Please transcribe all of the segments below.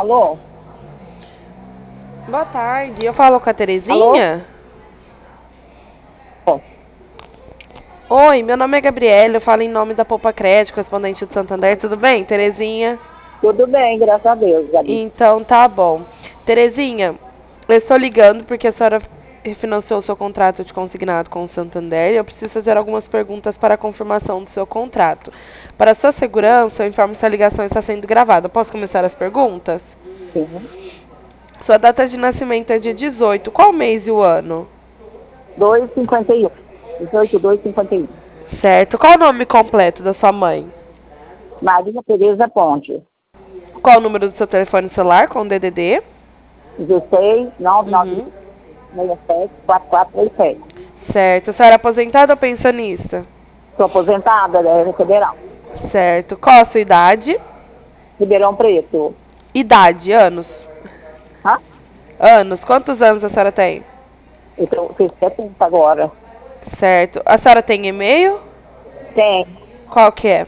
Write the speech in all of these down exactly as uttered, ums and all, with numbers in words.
Alô? Boa tarde, eu falo com a Terezinha? Alô? Oi, meu nome é Gabriela, eu falo em nome da Poupa Crédito, correspondente do Santander, tudo bem, Terezinha? Tudo bem, graças a Deus, Gabi. Então tá bom. Terezinha, eu estou ligando porque a senhora refinanciou o seu contrato de consignado com o Santander e eu preciso fazer algumas perguntas para a confirmação do seu contrato. Para sua segurança, eu informo se a ligação está sendo gravada. Posso começar as perguntas? Sim. Sua data de nascimento é dia dezoito. Qual mês e o ano? dois e cinquenta e um. dezoito, dois e cinquenta e um. Certo. Qual o nome completo da sua mãe? Maria Tereza Ponte. Qual o número do seu telefone celular com D D D? dezesseis, nove nove Uhum. seis sete, quatro quatro três sete. Certo. A senhora é aposentada ou pensionista? Sou aposentada da Federal. Certo. Qual a sua idade? Ribeirão Preto. Idade, anos. Hã? Anos. Quantos anos a senhora tem? Eu tô- fiz setenta agora. Certo. A senhora tem e-mail? Tem. Qual que é?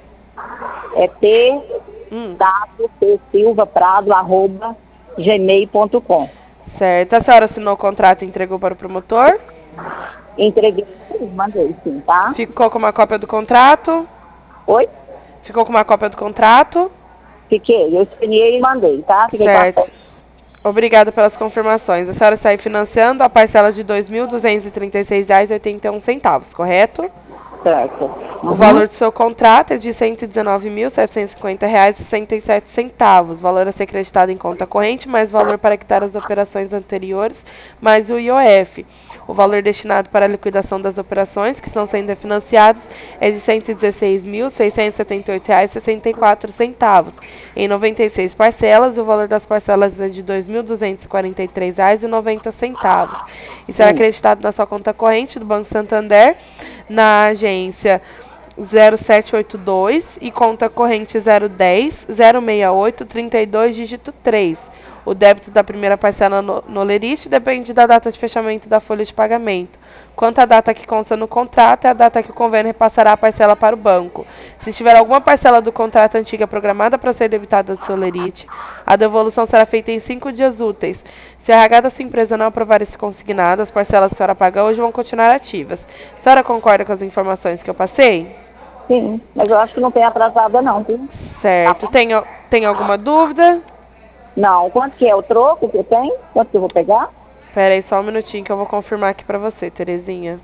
É T Hum. W P Silva Prado, arroba gmail ponto com. Certo. A senhora assinou o contrato e entregou para o promotor? Entreguei, mandei sim, tá? Ficou com uma cópia do contrato? Oi? Ficou com uma cópia do contrato? Fiquei, eu escaneei e mandei, tá? Fiquei com a Certo. Obrigada pelas confirmações. A senhora está financiando a parcela de dois mil duzentos e trinta e seis reais e oitenta e um centavos, correto? certo. O Uhum. valor do seu contrato é de cento e dezenove mil, setecentos e cinquenta reais e sessenta e sete centavos. Valor a ser acreditado em conta corrente, mais valor para quitar as operações anteriores, mais o I O F. O valor destinado para a liquidação das operações que estão sendo refinanciadas é de cento e dezesseis mil, seiscentos e setenta e oito reais e sessenta e quatro centavos. Em noventa e seis parcelas, o valor das parcelas é de dois mil duzentos e quarenta e três reais e noventa centavos. E será Hum. acreditado na sua conta corrente do Banco Santander, na agência zero sete oito dois e conta corrente zero dez, zero sessenta e oito, trinta e dois, dígito três. O débito da primeira parcela no, no Lerite depende da data de fechamento da folha de pagamento. Quanto à data que consta no contrato, é a data que o convênio repassará a parcela para o banco. Se tiver alguma parcela do contrato antiga programada para ser debitada do seu Lerite, a devolução será feita em cinco dias úteis. Se a R H da sua empresa não aprovar esse consignado, as parcelas que a senhora paga hoje vão continuar ativas. A senhora concorda com as informações que eu passei? Sim, mas eu acho que não tem atrasada não, viu? Certo. Tem, al- tem alguma dúvida? Não, quanto que é o troco que tem? Quanto que eu vou pegar? Espera aí só um minutinho que eu vou confirmar aqui pra você, Terezinha.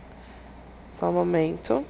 Só um momento.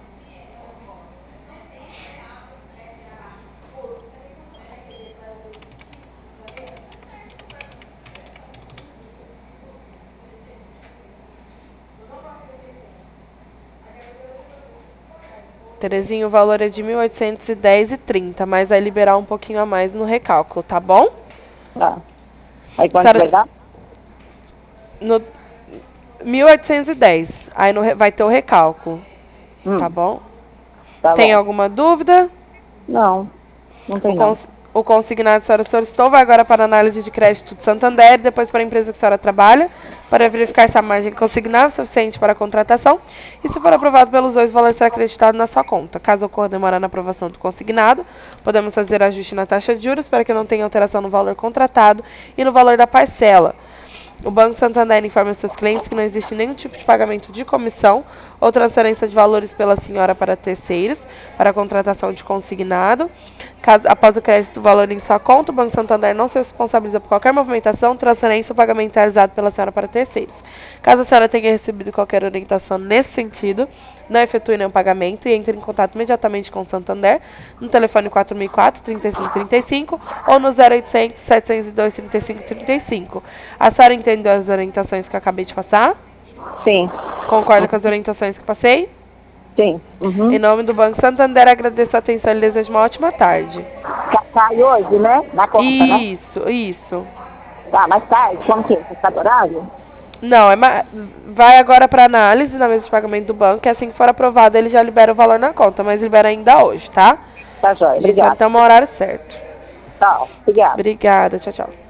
Terezinha, o valor é de mil oitocentos e dez e trinta, mas vai liberar um pouquinho a mais no recálculo, tá bom? Tá. Aí quanto Senhora, vai dar? no mil oitocentos e dez. Aí no, re- vai ter o recálculo, tá Hum, bom? tá Tem bom. alguma dúvida? Não, não O, tem não. cons o consignado que a senhora solicitou vai agora para a análise de crédito de Santander e depois para a empresa que a senhora trabalha, para verificar se a margem consignada é suficiente para a contratação e, se for aprovado pelos dois, o valor será acreditado na sua conta. Caso ocorra demora na aprovação do consignado, podemos fazer ajuste na taxa de juros para que não tenha alteração no valor contratado e no valor da parcela. O Banco Santander informa seus clientes que não existe nenhum tipo de pagamento de comissão ou transferência de valores pela senhora para terceiros para a contratação de consignado. Caso, após o crédito do valor em sua conta, o Banco Santander não se responsabiliza por qualquer movimentação, transferência ou pagamento realizado pela senhora para terceiros. Caso a senhora tenha recebido qualquer orientação nesse sentido, não efetue nenhum pagamento e entre em contato imediatamente com o Santander no telefone quatro mil e quatro, trinta e cinco trinta e cinco ou no zero oitocentos, setecentos e dois, trinta e cinco trinta e cinco. A senhora entendeu as orientações que eu acabei de passar? Sim, Concorda com as orientações que passei? sim. Em Uhum. nome do Banco Santander, agradeço a atenção e lhe desejo uma ótima tarde. Ca- Cai hoje, né? Na conta, né? Isso, isso. Tá, mas tarde, como que é? Você sabe o horário? Não, é ma- vai agora para análise na mesa de pagamento do banco e assim que for aprovado ele já libera o valor na conta, mas libera ainda hoje, tá? Tá, joia. A gente sabe Obrigada. até o horário certo. Tchau. Obrigada. Obrigada, tchau, tchau.